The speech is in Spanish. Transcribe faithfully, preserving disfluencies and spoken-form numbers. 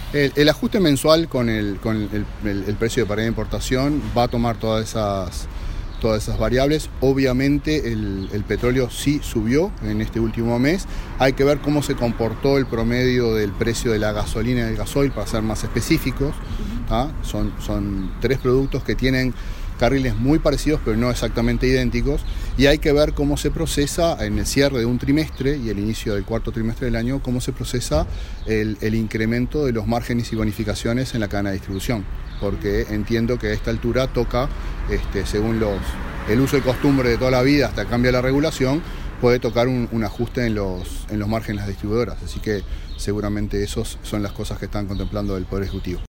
El, el ajuste mensual con, el, con el, el, el precio de paridad de importación va a tomar todas esas, todas esas variables. Obviamente el, el petróleo sí subió en este último mes. Hay que ver cómo se comportó el promedio del precio de la gasolina y del gasoil, para ser más específicos. ¿Ah? Son, son tres productos que tienen carriles muy parecidos pero no exactamente idénticos, y hay que ver cómo se procesa en el cierre de un trimestre y el inicio del cuarto trimestre del año, cómo se procesa el, el incremento de los márgenes y bonificaciones en la cadena de distribución, porque entiendo que a esta altura toca, este, según los, el uso y costumbre de toda la vida hasta que cambia la regulación, puede tocar un, un ajuste en los, en los márgenes de las distribuidoras, así que seguramente esas son las cosas que están contemplando el Poder Ejecutivo.